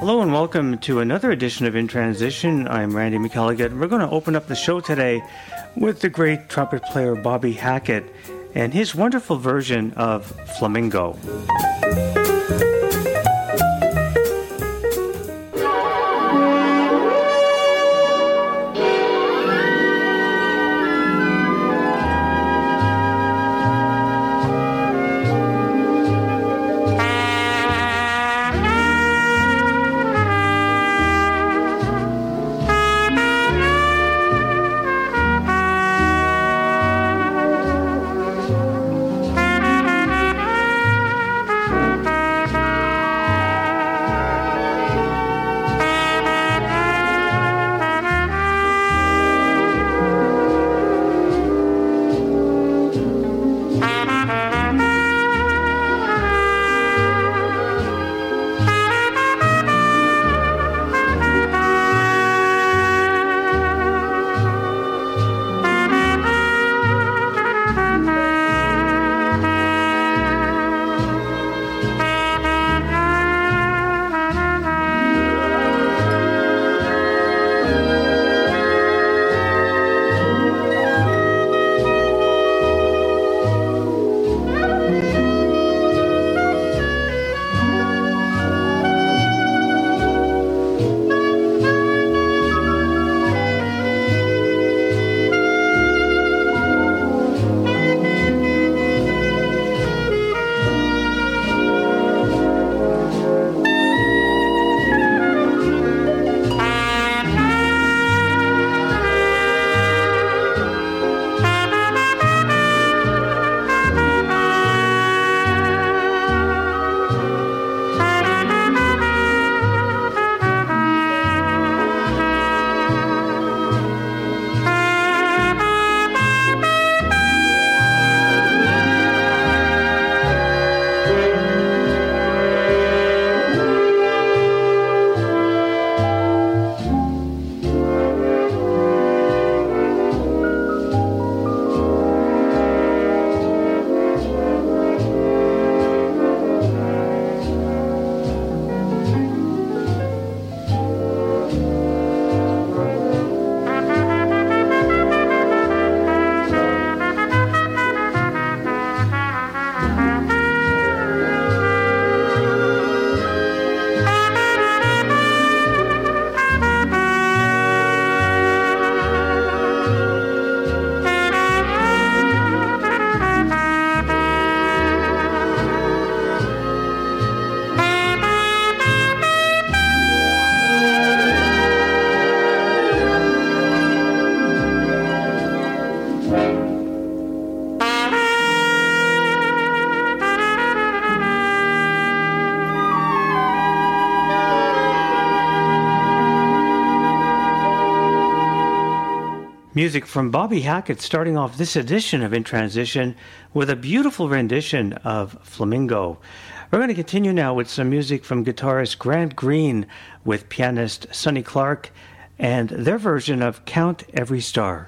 Hello and welcome to another edition of In Transition. I'm Randy McElligott, and we're going to open up the show today with the great trumpet player Bobby Hackett and his wonderful version of Flamingo. Music from Bobby Hackett starting off this edition of In Transition with a beautiful rendition of Flamingo. We're going to continue now with some music from guitarist Grant Green with pianist Sonny Clark and their version of Count Every Star.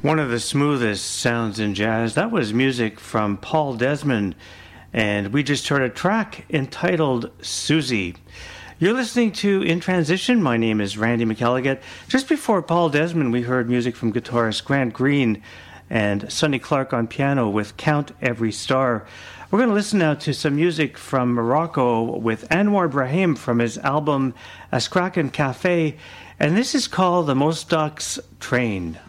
One of the smoothest sounds in jazz. That was music from Paul Desmond, and we just heard a track entitled Susie. You're listening to In Transition. My name is Randy McElligott. Just before Paul Desmond, we heard music from guitarist Grant Green and Sonny Clark on piano with Count Every Star. We're going to listen now to some music from Morocco with Anwar Brahim from his album Askraken Cafe, and this is called The Mosdaq's Train.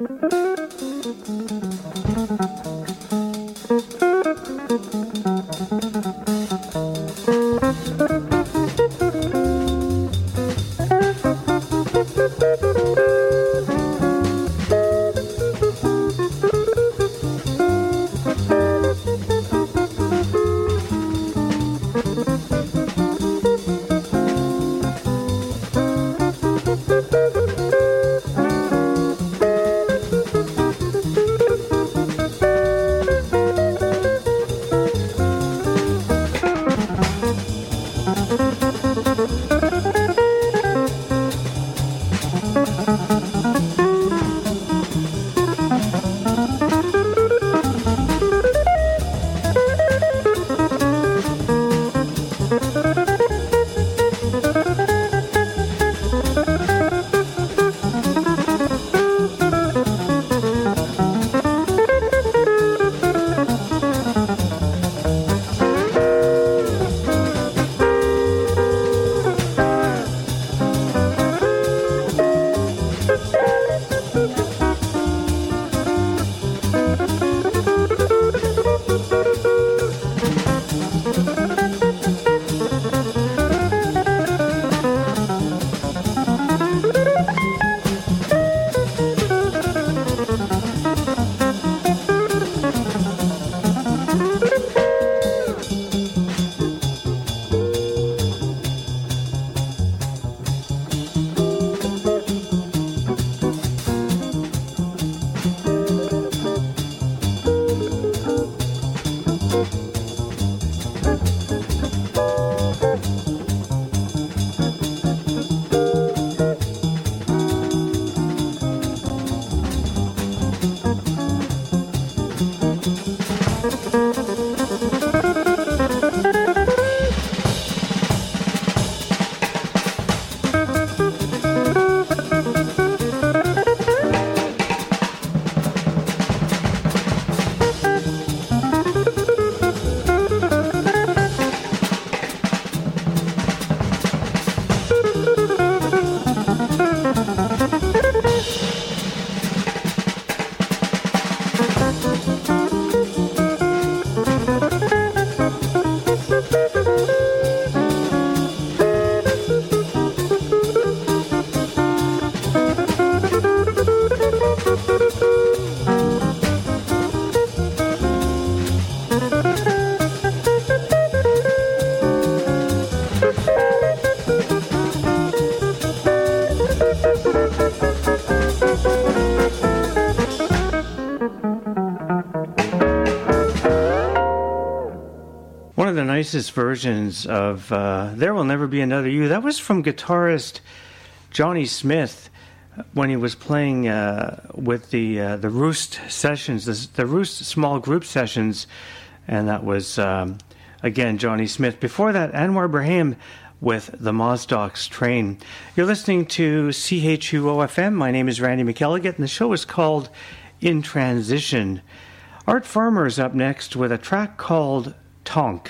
One of the nicest versions of There Will Never Be Another You, that was from guitarist Johnny Smith when he was playing with the Roost sessions, the Roost small group sessions, and that was, again, Johnny Smith. Before that, Anwar Brahim with the Mozdocks Train. You're listening to CHUO-FM. My name is Randy McElligott, and the show is called In Transition. Art Farmer is up next with a track called Tonk.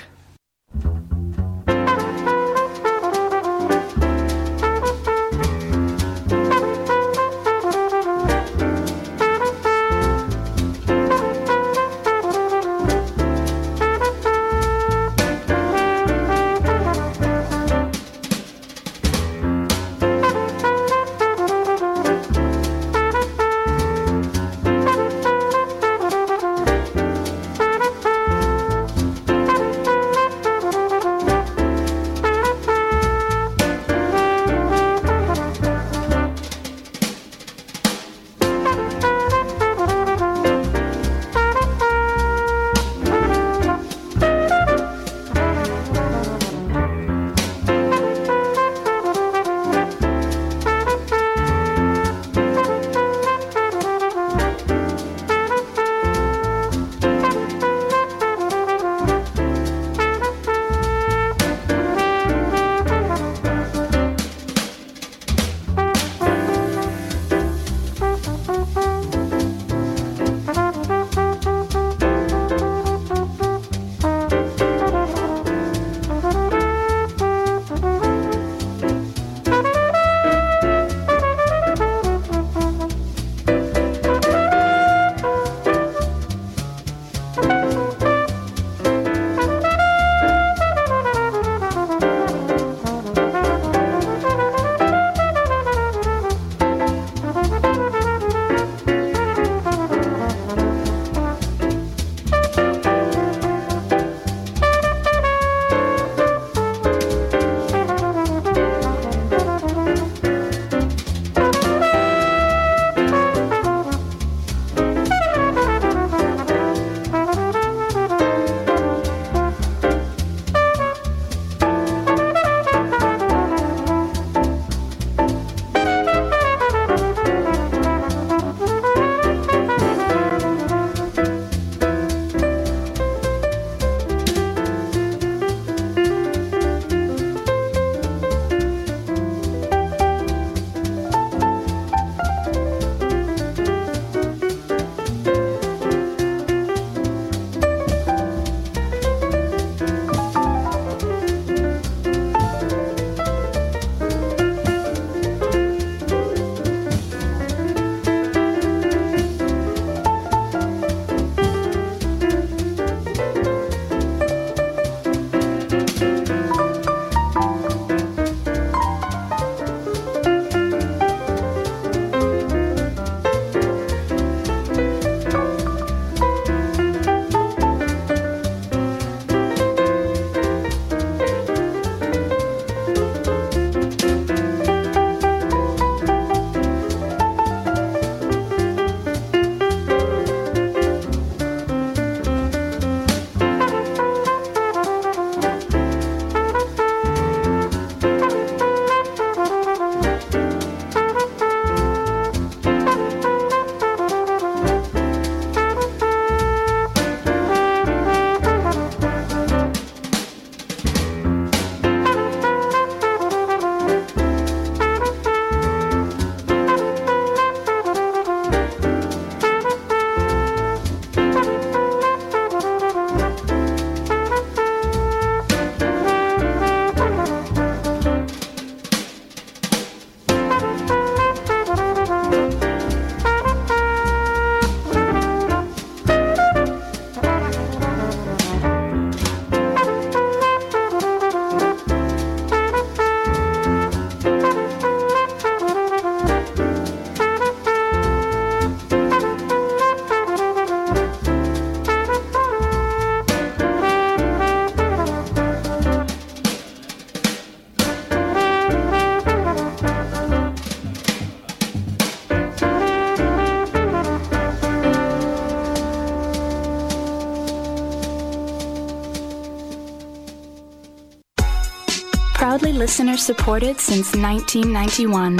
listener supported since 1991.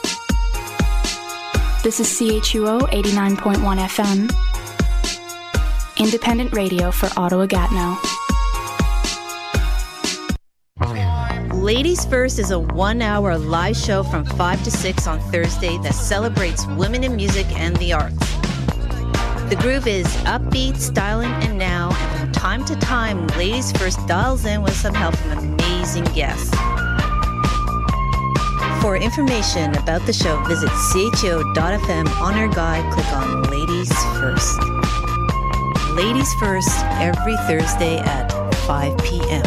This is CHUO 89.1 FM, independent radio for Ottawa-Gatineau. Ladies First is a 1-hour live show from 5 to 6 on Thursday that celebrates women in music and the arts. The groove is upbeat, styling, and now, and from time to time, Ladies First dials in with some help from amazing guests. For information about the show, visit CHO.FM on our guide, click on Ladies First. Ladies First, every Thursday at 5 p.m.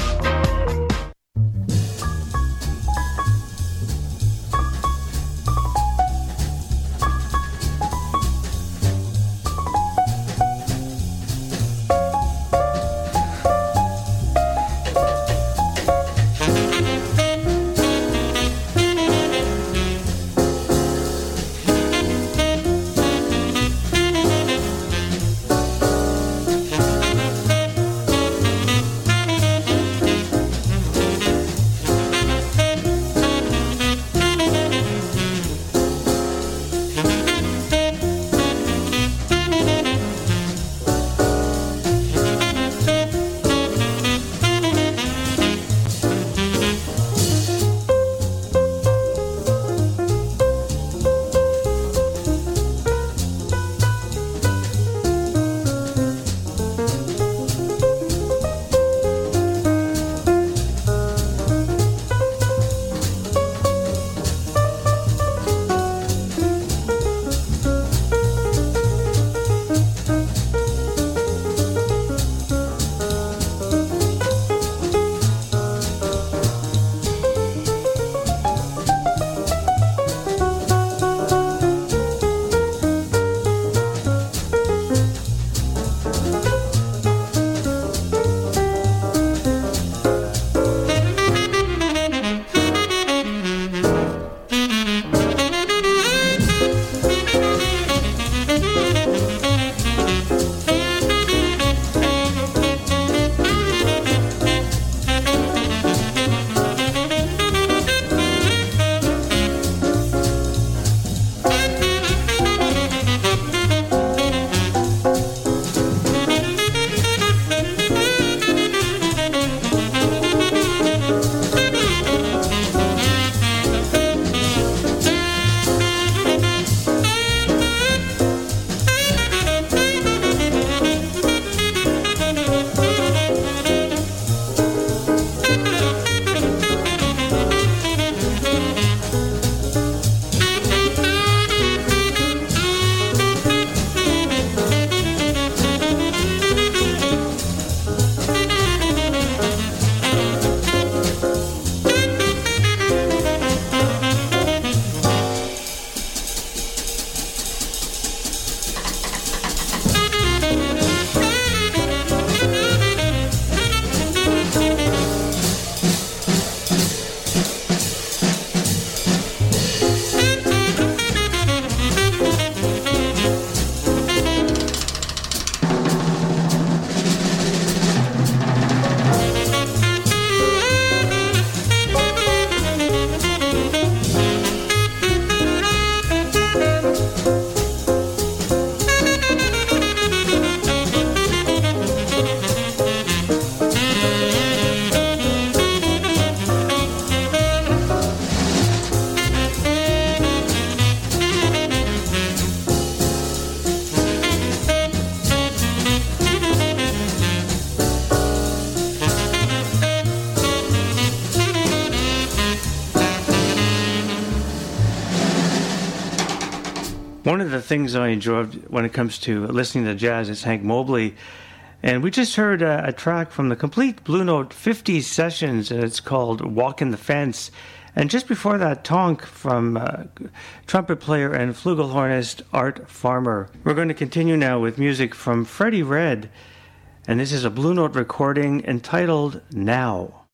One of the things I enjoyed when it comes to listening to jazz is Hank Mobley. And we just heard a track from the complete Blue Note 50s sessions, and it's called Walkin' the Fence. And just before that, Tonk from trumpet player and flugelhornist Art Farmer. We're going to continue now with music from Freddie Redd, and this is a Blue Note recording entitled Now.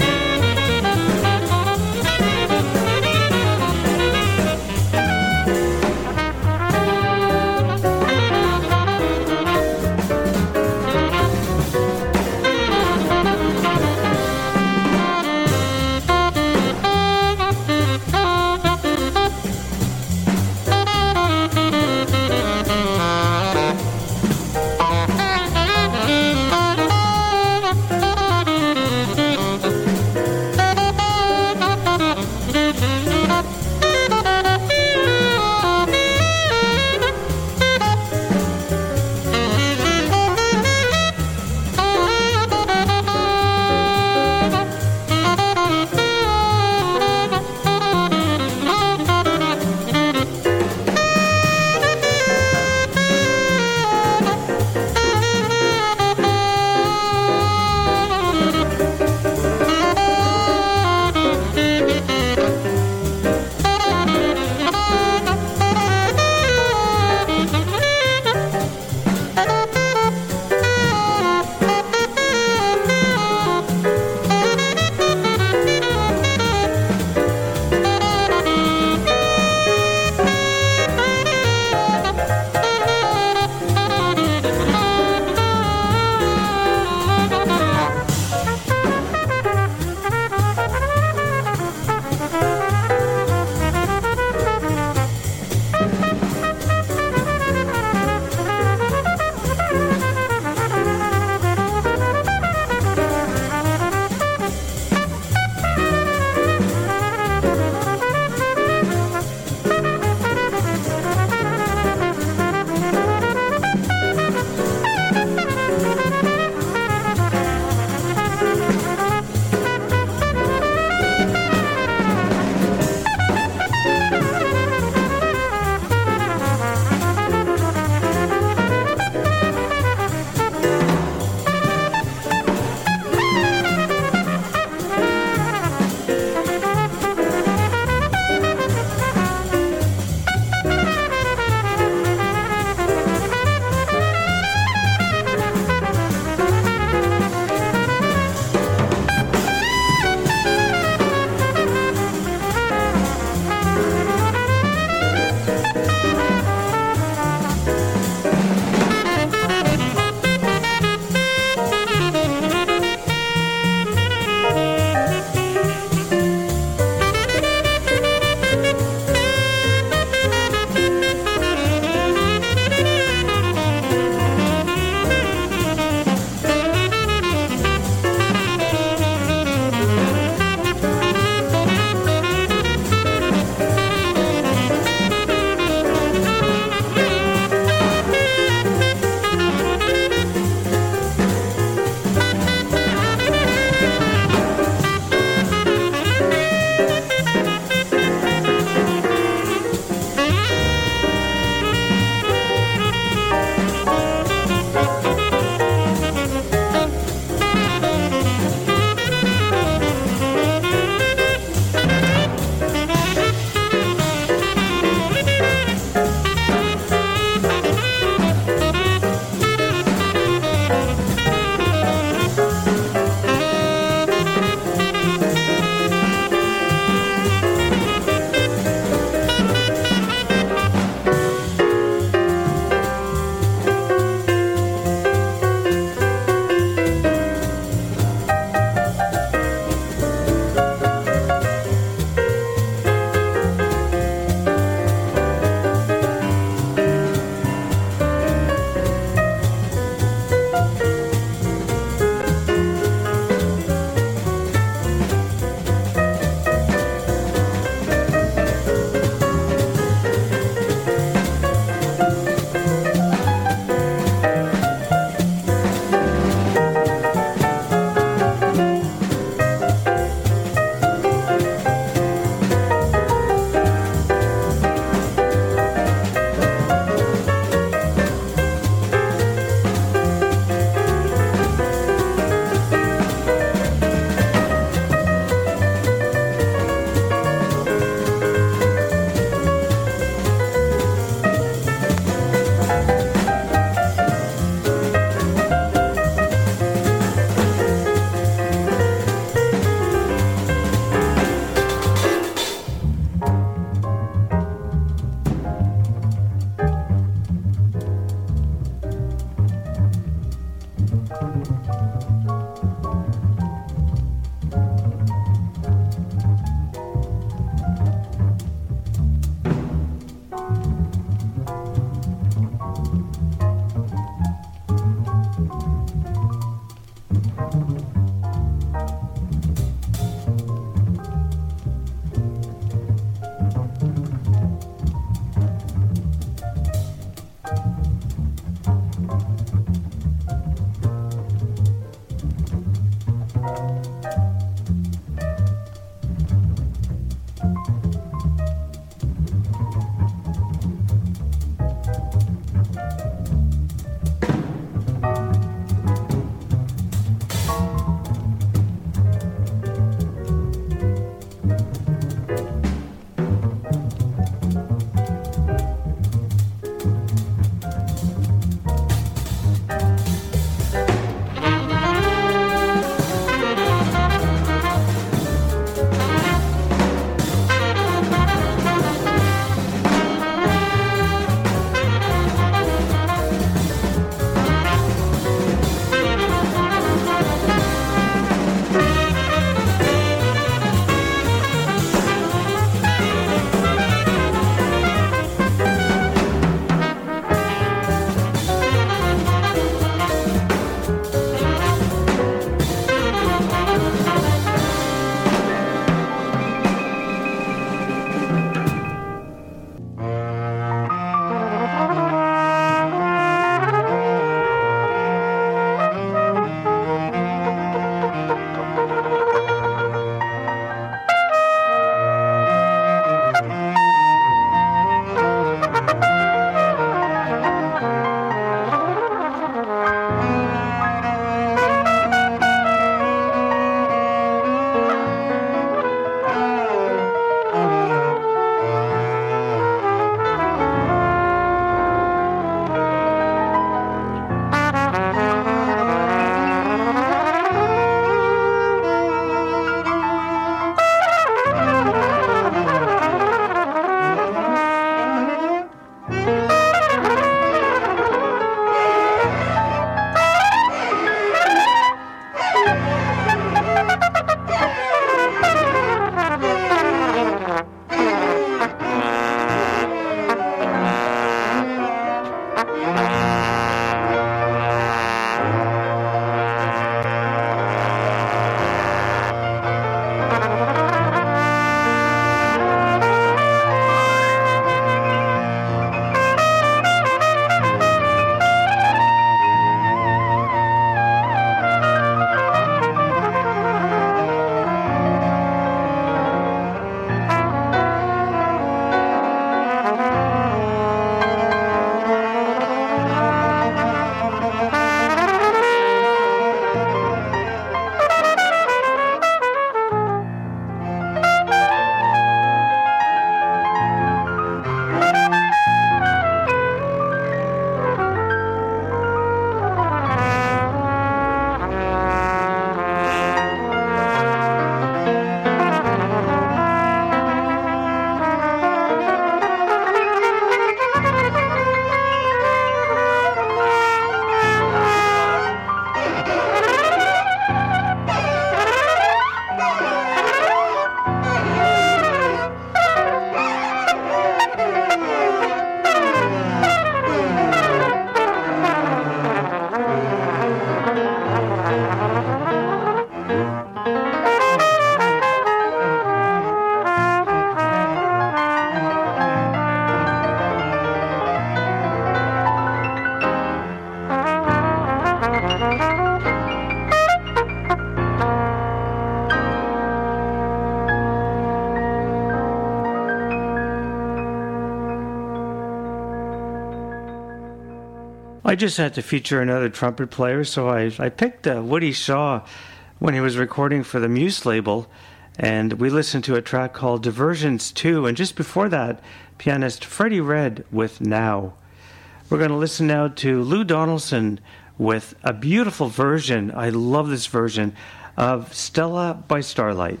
I just had to feature another trumpet player, so I picked Woody Shaw when he was recording for the Muse label, and we listened to a track called Diversions 2, and just before that, pianist Freddie Redd with Now. We're going to listen now to Lou Donaldson with a beautiful version, I love this version, of Stella by Starlight.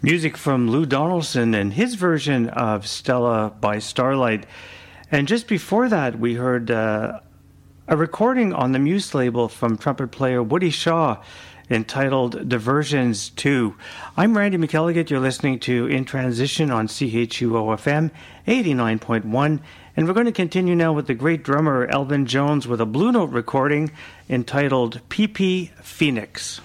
Music from Lou Donaldson and his version of Stella by Starlight. And just before that, we heard a recording on the Muse label from trumpet player Woody Shaw entitled Diversions 2. I'm Randy McElligott. You're listening to In Transition on CHUO-FM 89.1. And we're going to continue now with the great drummer Elvin Jones with a Blue Note recording entitled PP Phoenix.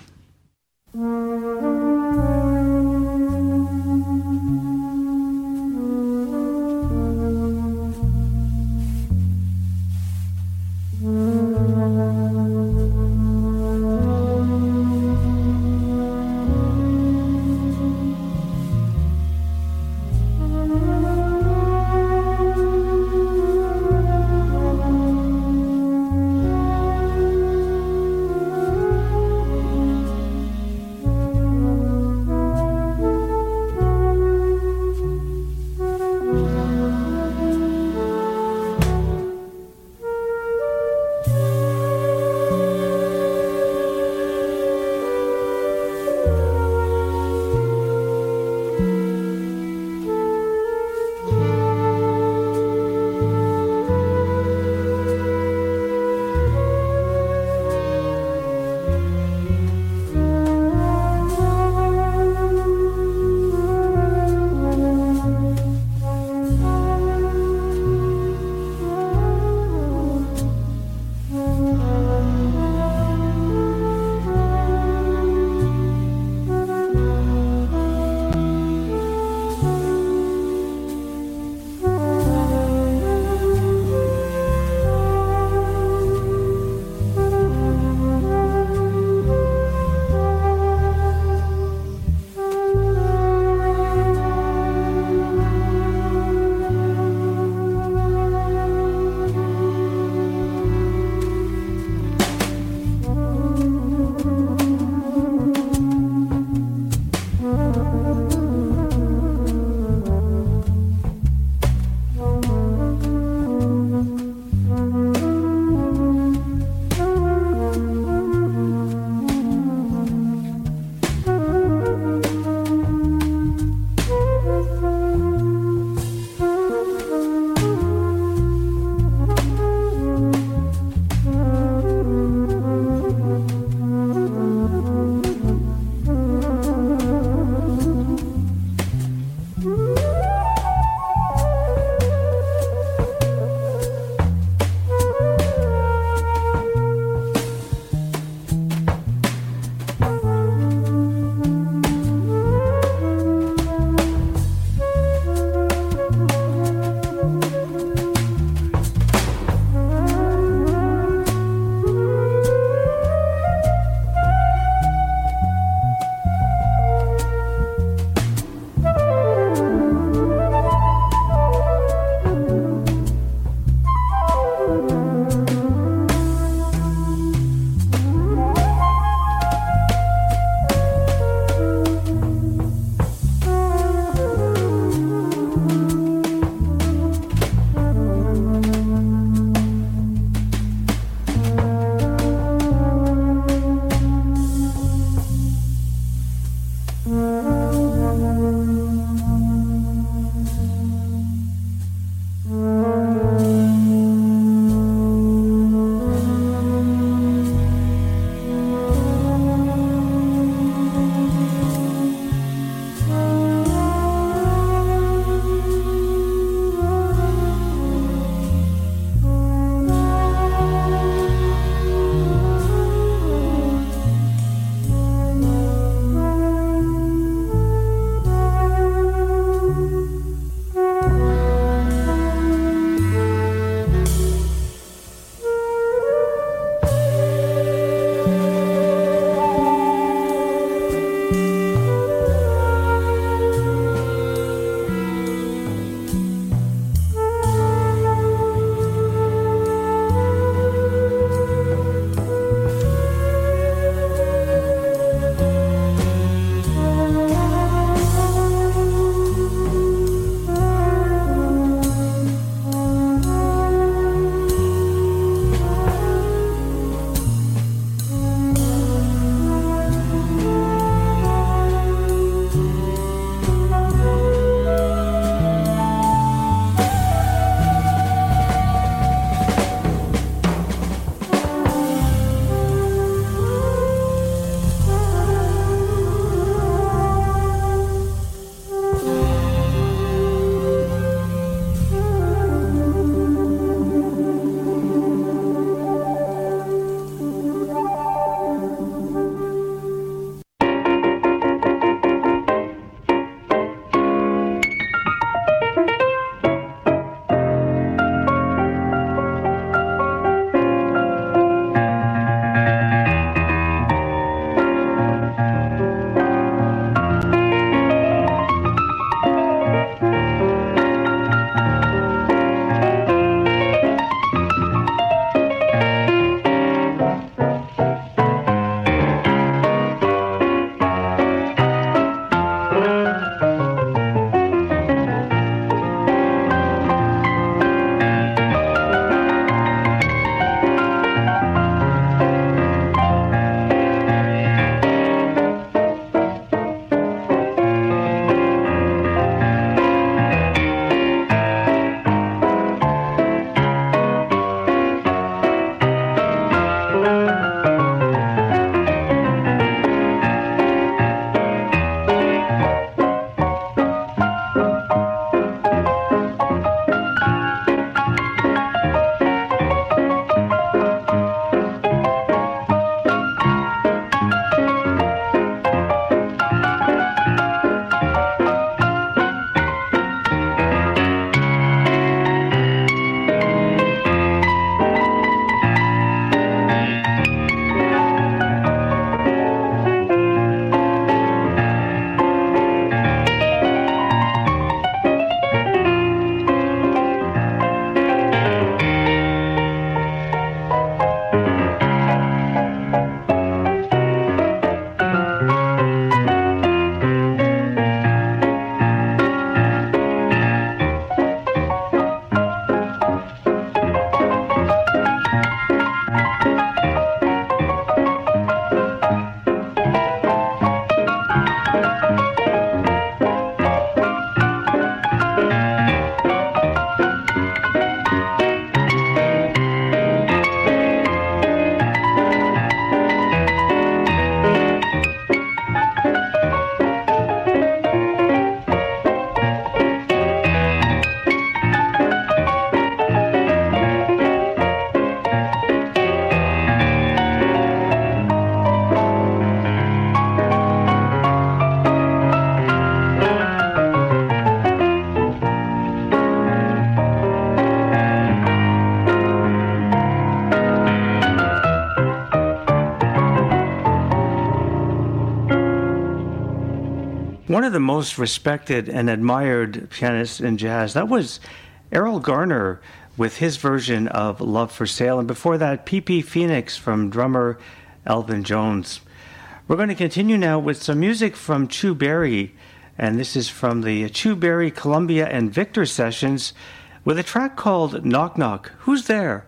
of the most respected and admired pianists in jazz. That was Errol Garner with his version of Love for Sale, and before that, P.P. Phoenix from drummer Elvin Jones. We're going to continue now with some music from Chu Berry, and this is from the Chu Berry Columbia and Victor sessions with a track called Knock Knock. Who's there?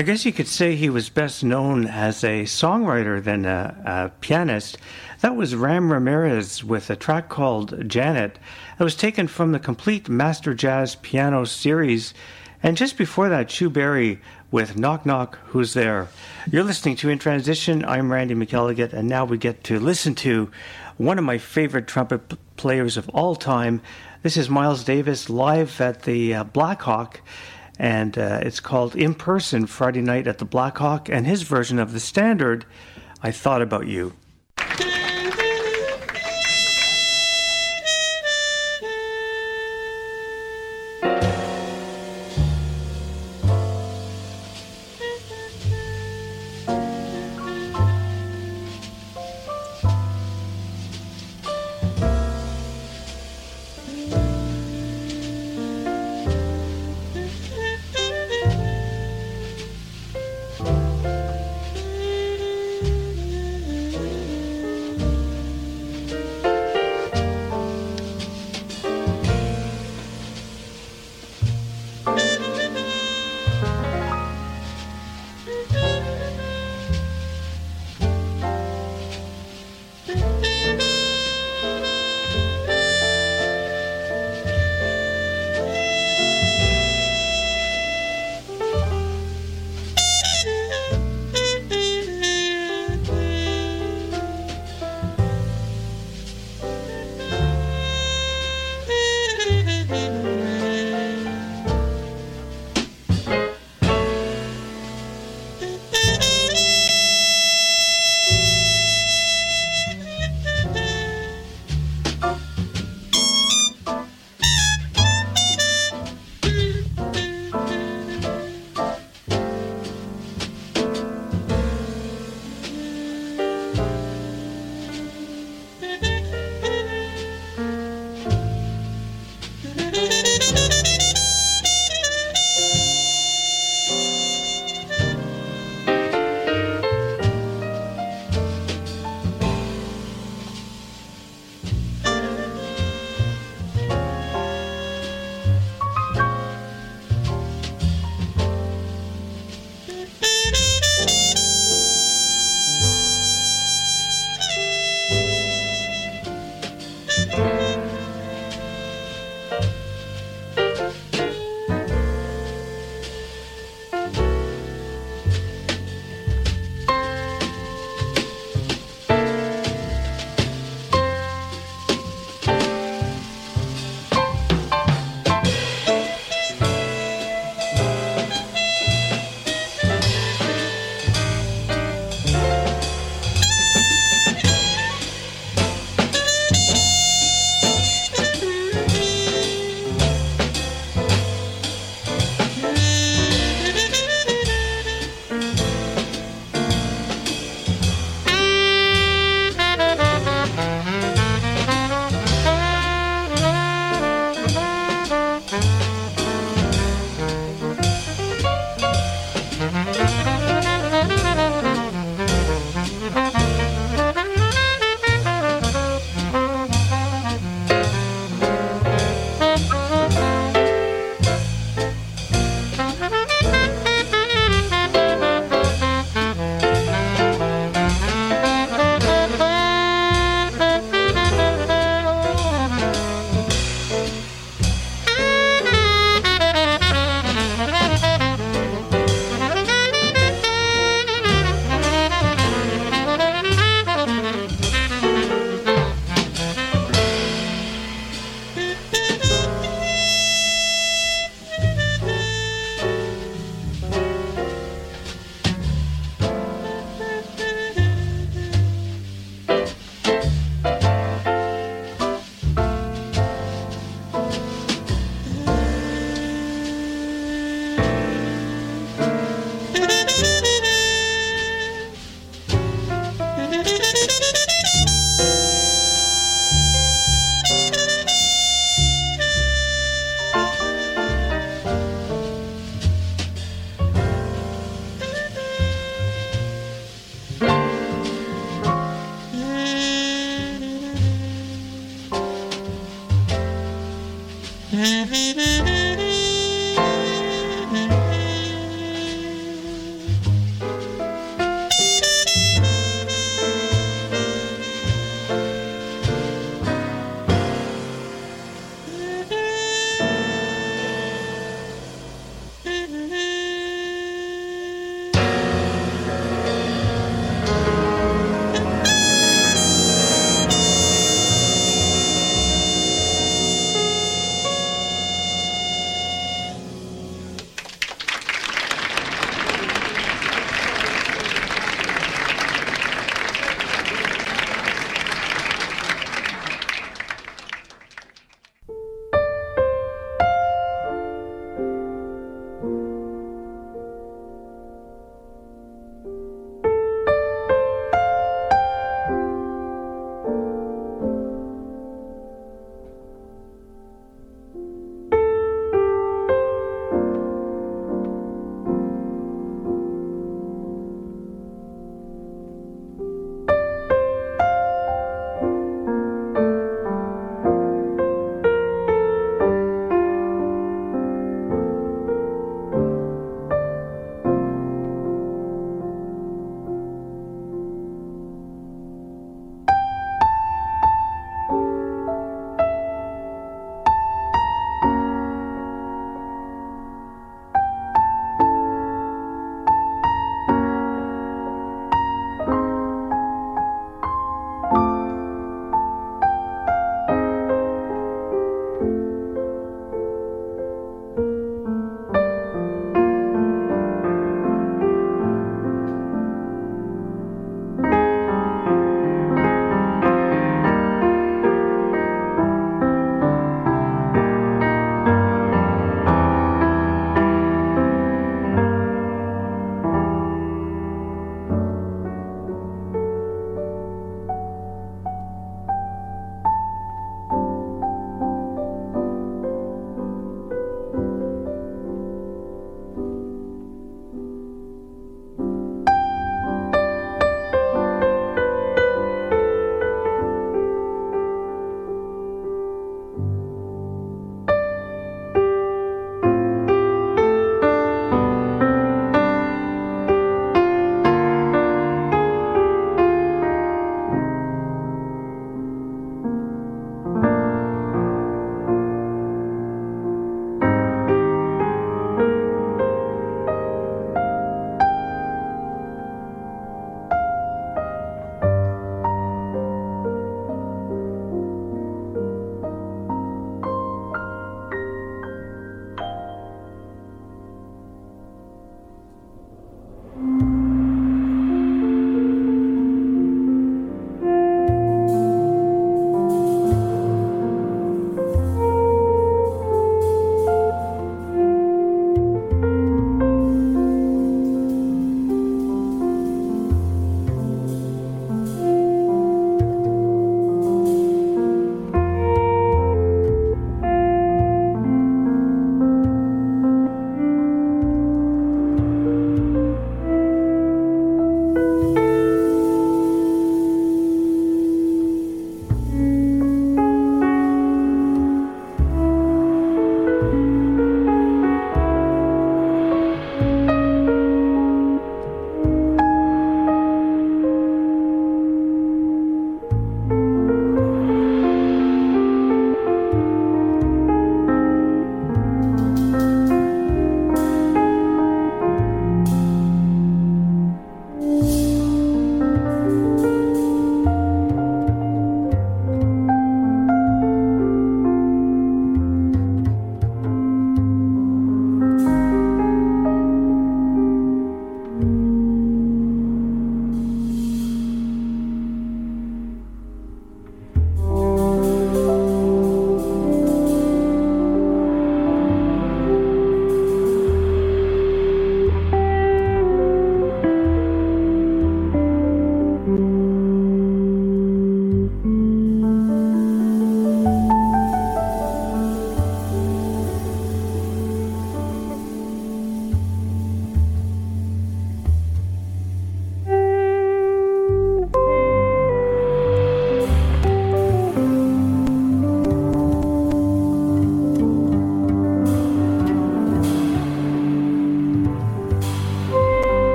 I guess you could say he was best known as a songwriter than a pianist. That was Ram Ramirez with a track called Janet. It was taken from the complete Master Jazz Piano series. And just before that, Chu Berry with Knock Knock, Who's There? You're listening to In Transition. I'm Randy McElligott, and now we get to listen to one of my favorite trumpet players of all time. This is Miles Davis live at the Black Hawk, and it's called In Person Friday Night at the Black Hawk, and his version of the standard, I Thought About You.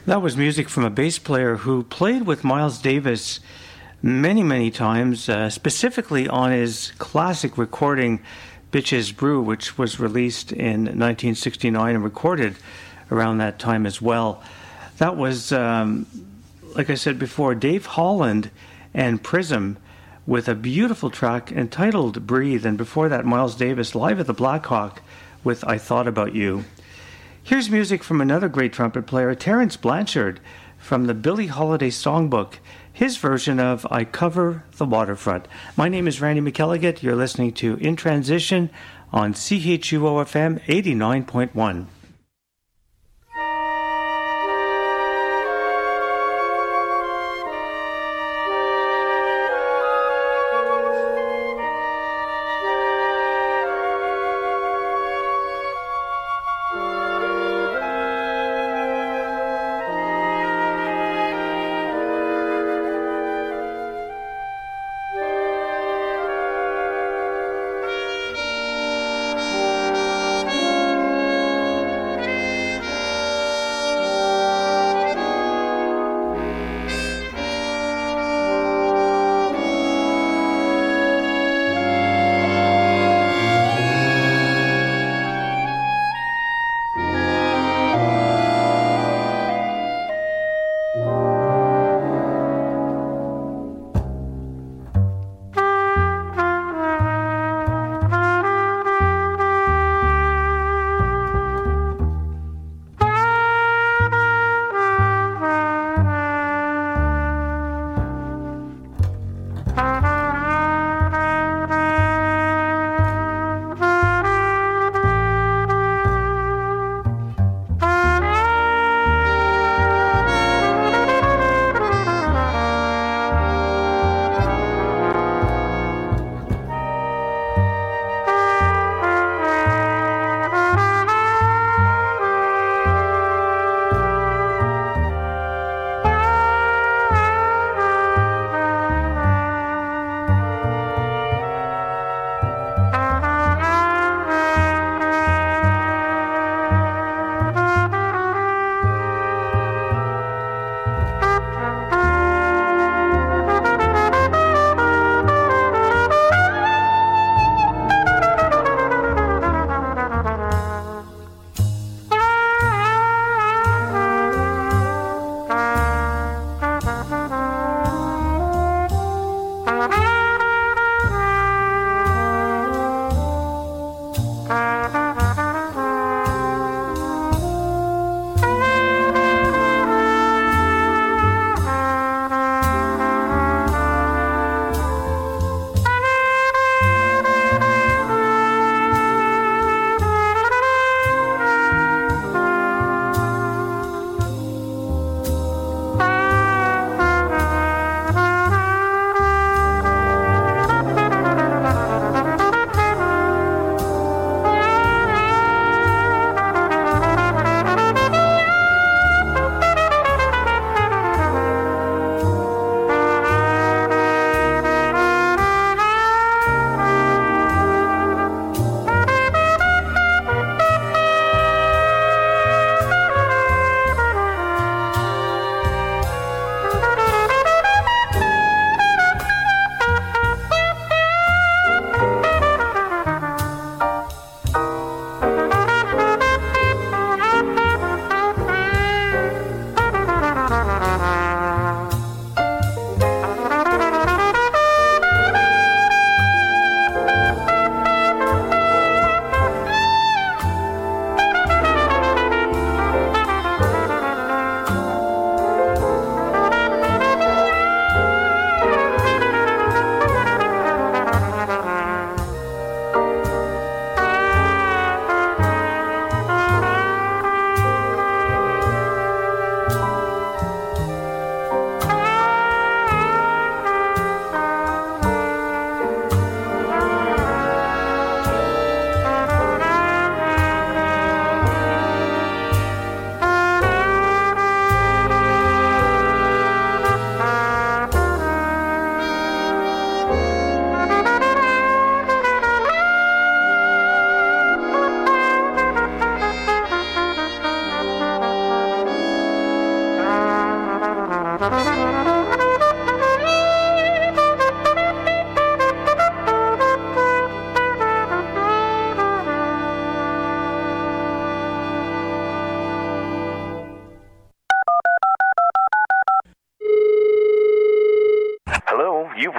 That was music from a bass player who played with Miles Davis many, many times, specifically on his classic recording, Bitches Brew, which was released in 1969 and recorded around that time as well. That was, like I said before, Dave Holland and Prism with a beautiful track entitled Breathe, and before that, Miles Davis live at the Blackhawk with I Thought About You. Here's music from another great trumpet player, Terence Blanchard, from the Billie Holiday Songbook, his version of I Cover the Waterfront. My name is Randy McElligott. You're listening to In Transition on CHUO-FM 89.1.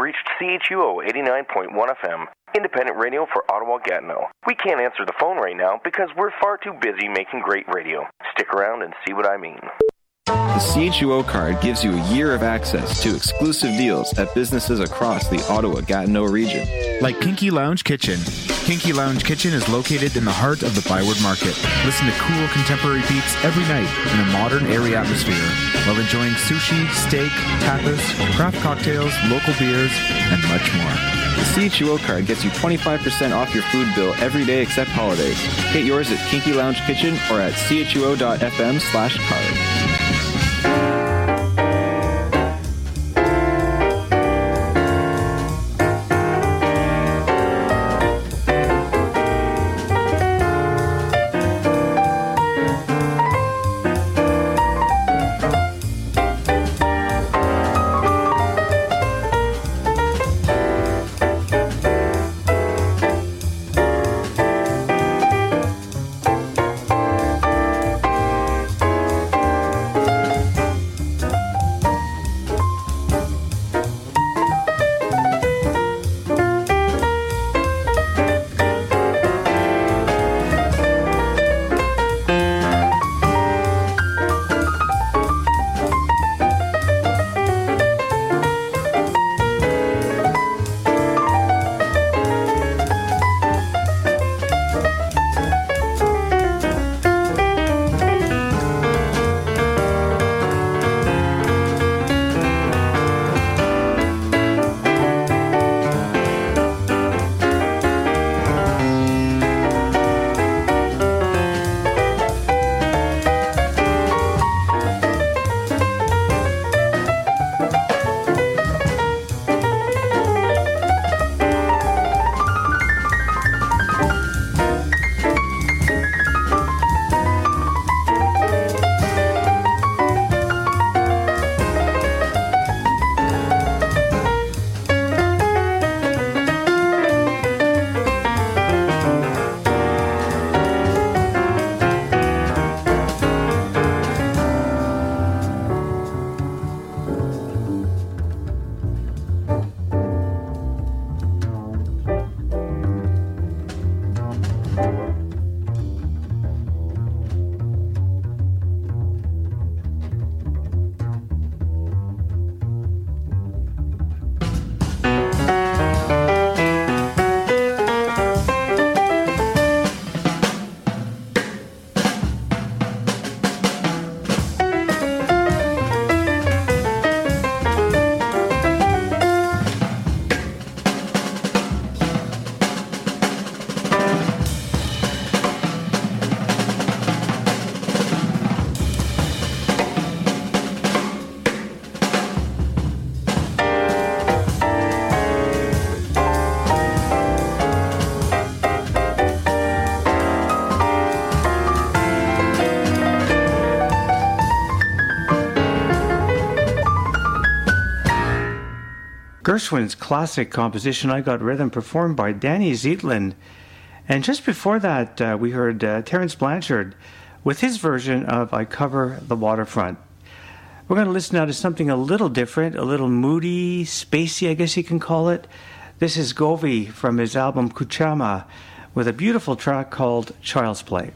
reached CHUO 89.1 FM, independent radio for Ottawa-Gatineau. We can't answer the phone right now because we're far too busy making great radio. Stick around and see what I mean. The CHUO card gives you a year of access to exclusive deals at businesses across the Ottawa-Gatineau region. Like Kinky Lounge Kitchen. Kinky Lounge Kitchen is located in the heart of the Byward Market. Listen to cool contemporary beats every night in a modern, airy atmosphere while enjoying sushi, steak, tapas, craft cocktails, local beers, and much more. The CHUO card gets you 25% off your food bill every day except holidays. Get yours at Kinky Lounge Kitchen or at chuo.fm/card. Gershwin's classic composition, I Got Rhythm, performed by Danny Zeitlin. And just before that, we heard Terence Blanchard with his version of I Cover the Waterfront. We're going to listen now to something a little different, a little moody, spacey, I guess you can call it. This is Govi from his album Kuchama with a beautiful track called Child's Play.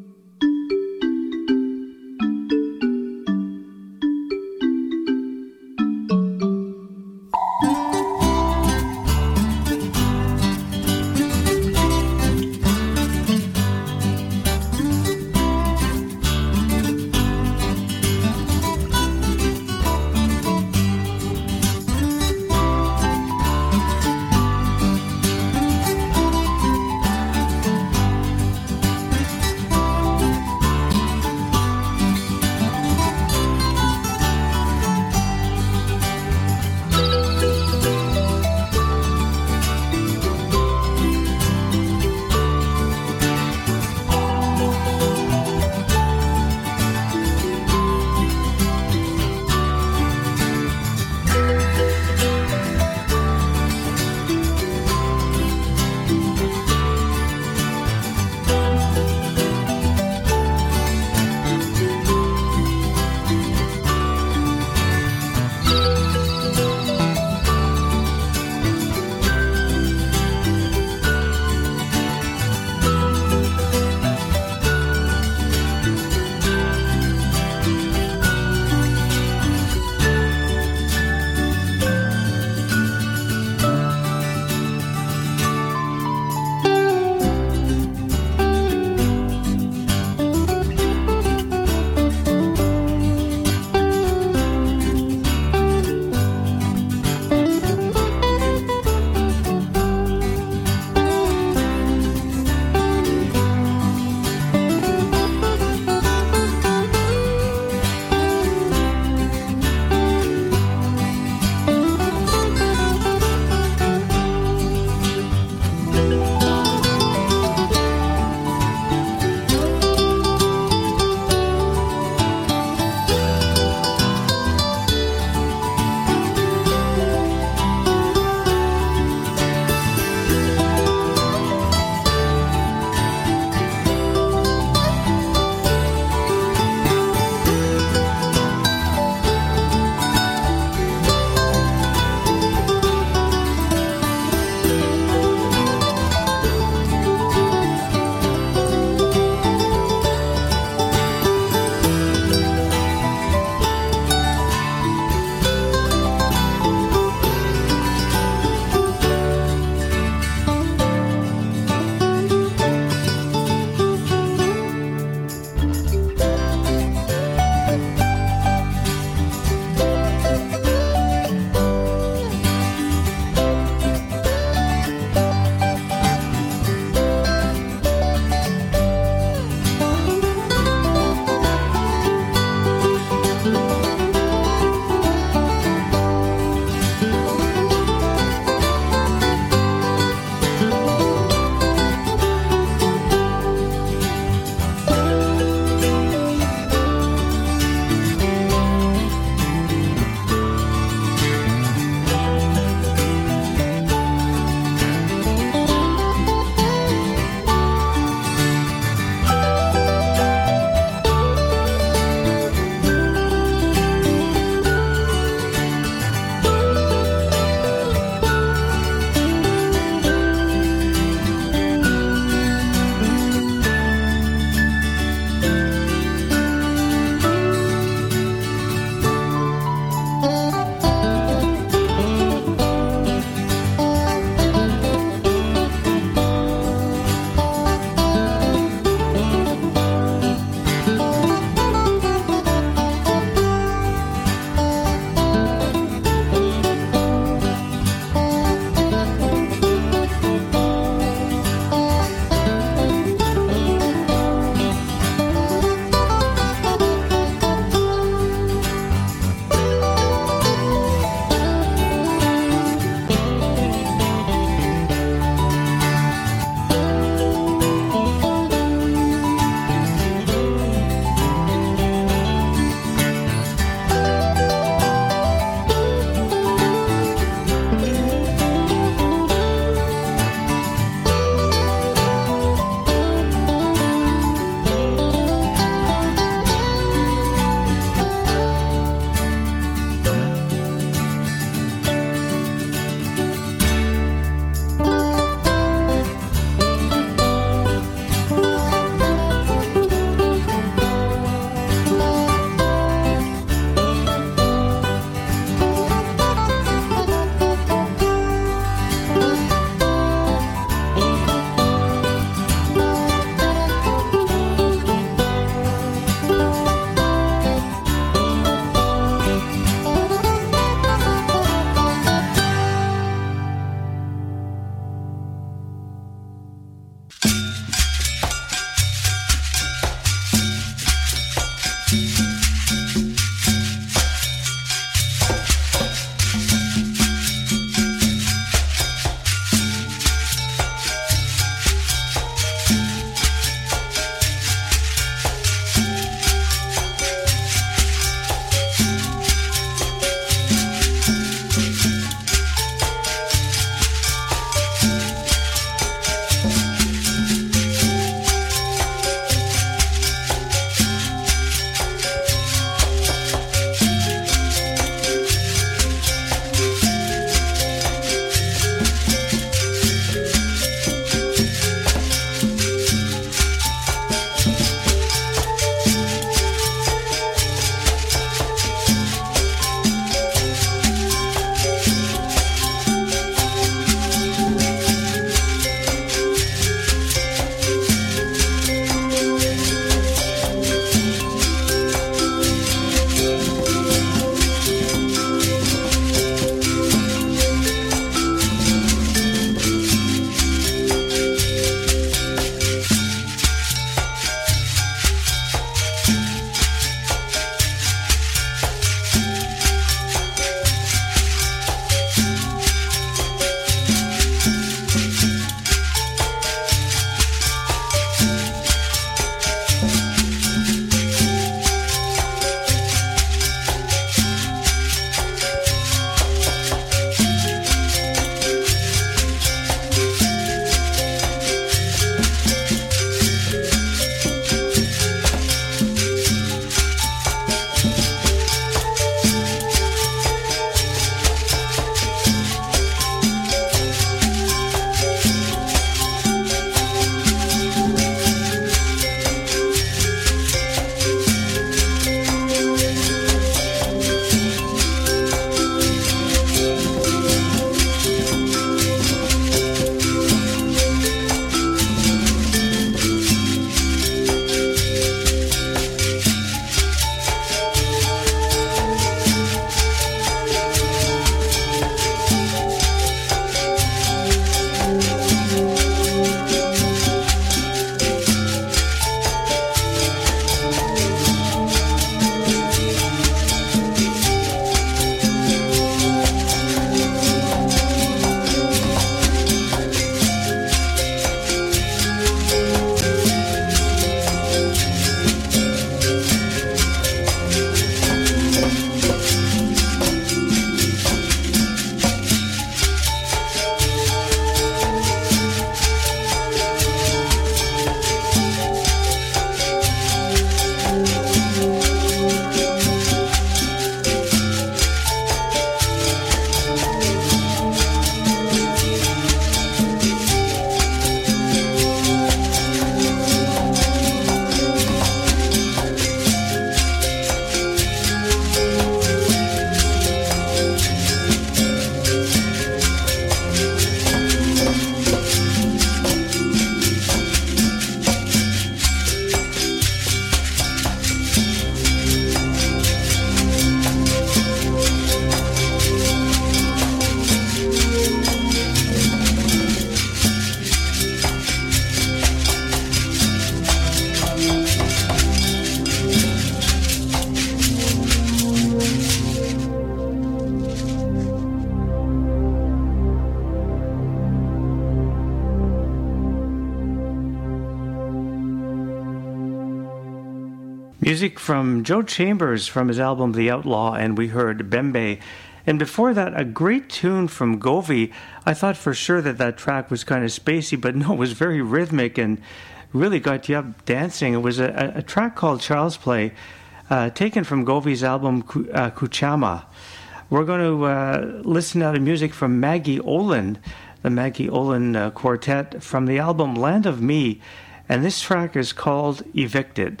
Music from Joe Chambers from his album The Outlaw, and we heard Bembe. And before that, a great tune from Govee. I thought for sure that track was kind of spacey, but no, it was very rhythmic and really got you up dancing. It was a track called Child's Play, taken from Govee's album Kuchama. We're going to listen now to music from Maggie Olin, the Maggie Olin Quartet, from the album Land of Me, and this track is called Evicted.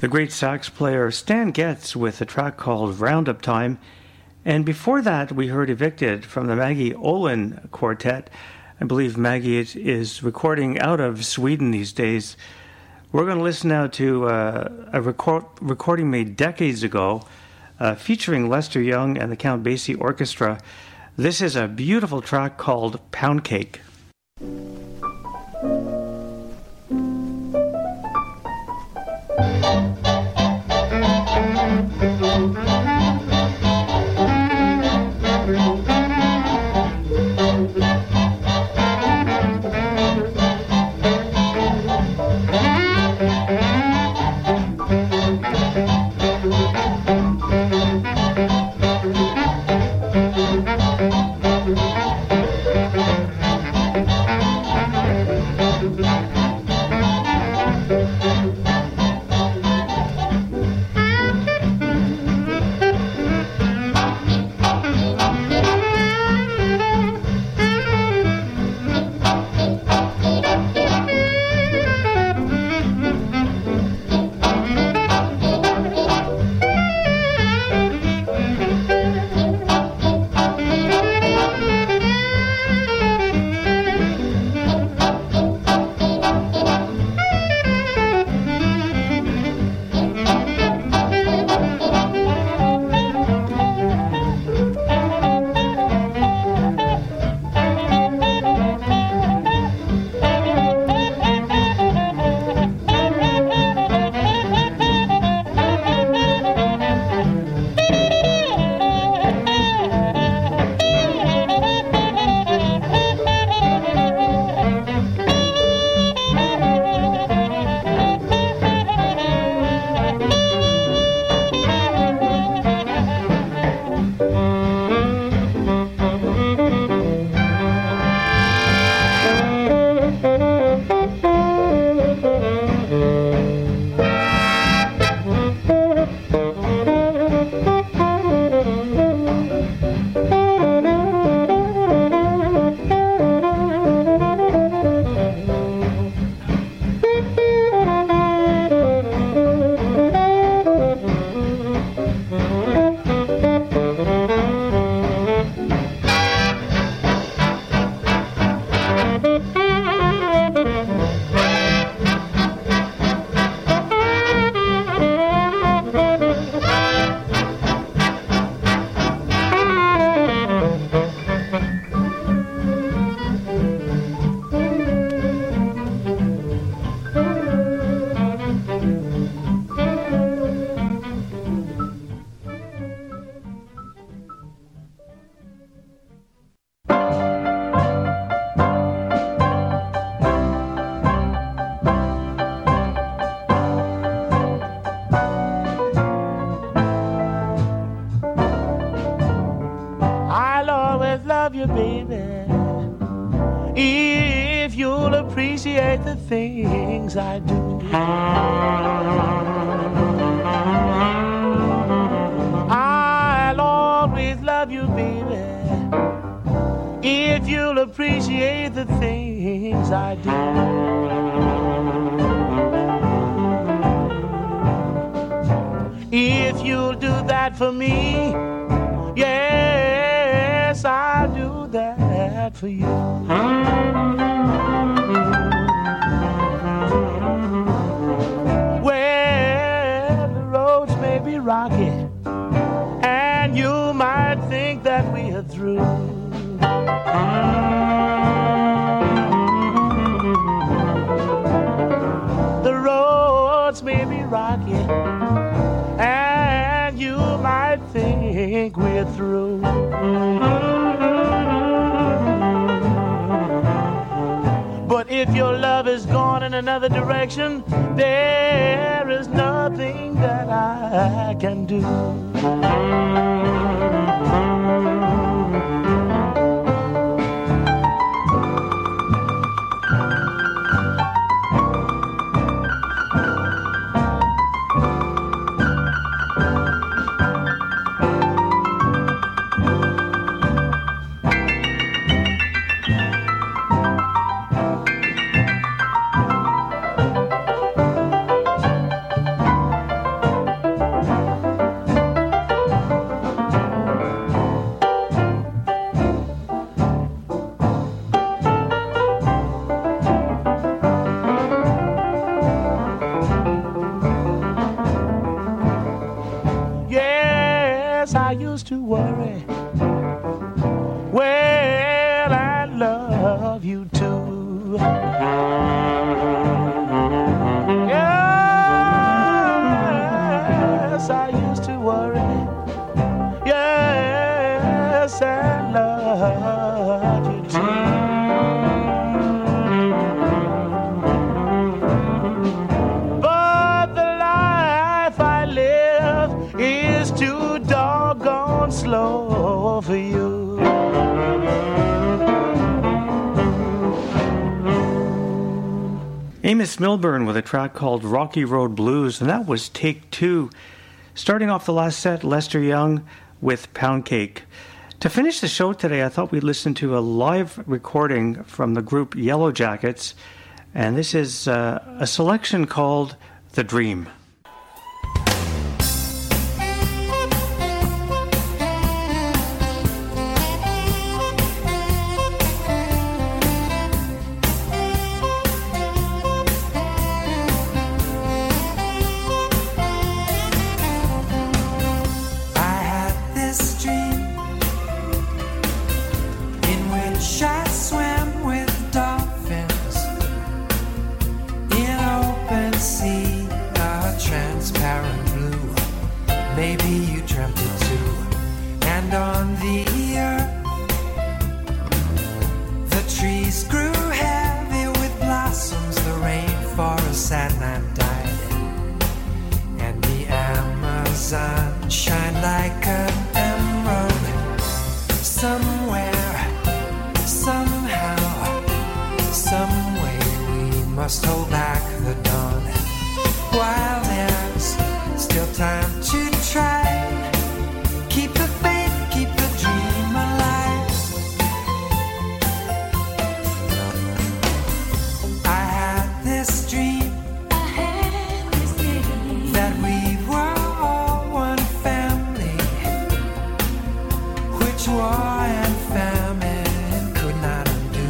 the great sax player Stan Getz with a track called Roundup Time. And before that, we heard Evicted from the Maggie Olin Quartet. I believe Maggie is recording out of Sweden these days. We're going to listen now to a recording made decades ago featuring Lester Young and the Count Basie Orchestra. This is a beautiful track called Pound Cake. Things I do. I'll always love you, baby, if you'll appreciate the things I do. If you'll do that for me, yes, I'll do that for you. Rocky, and you might think that we are through. The roads may be rocky, and you might think we're through. But if your love is gone in another direction, there is nothing that I can do. used to worry. Well, I love you too. Yes, I used to worry. Yes, I love you too. But the life I live is too doggone slow for you. Amos Milburn with a track called Rocky Road Blues, and that was take 2. Starting off the last set, Lester Young with Pound Cake. To finish the show today, I thought we'd listen to a live recording from the group Yellow Jackets, and this is a selection called The Dream.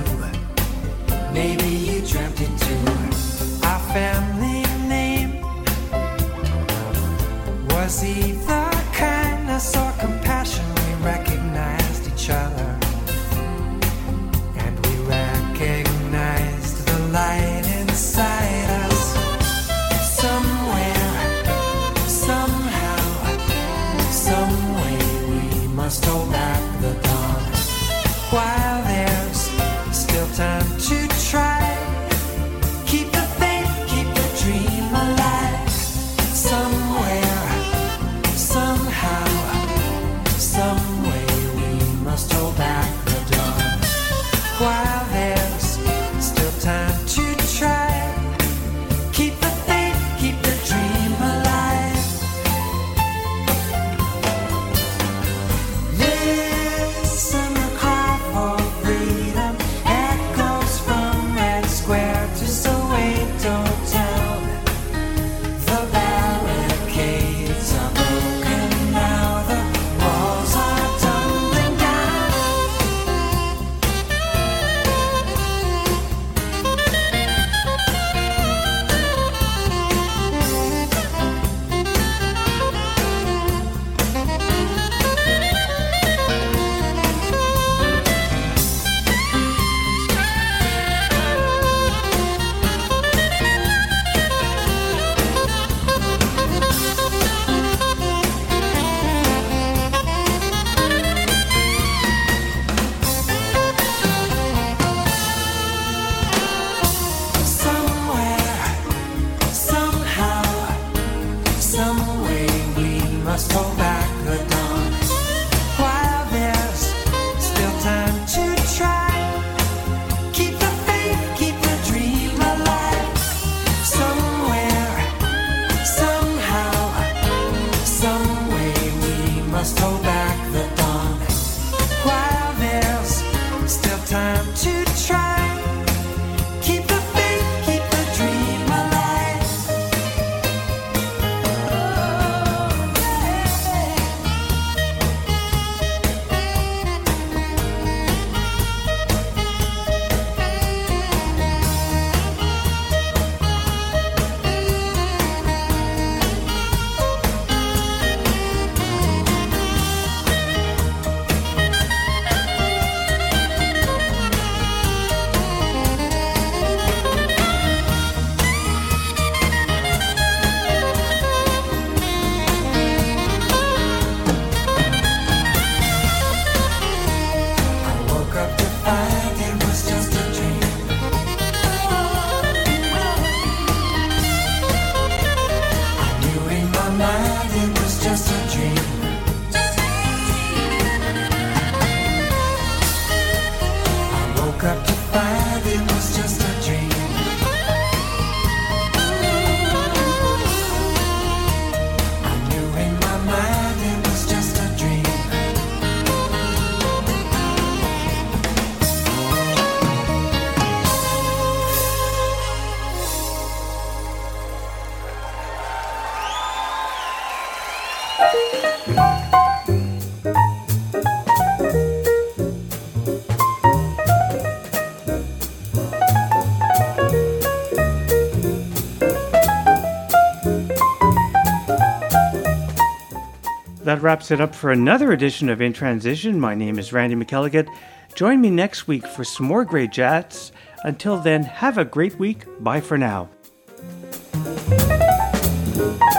Maybe you dreamt it too. Our family name That wraps it up for another edition of In Transition. My name is Randy McElligott. Join me next week for some more great chats. Until then, have a great week. Bye for now.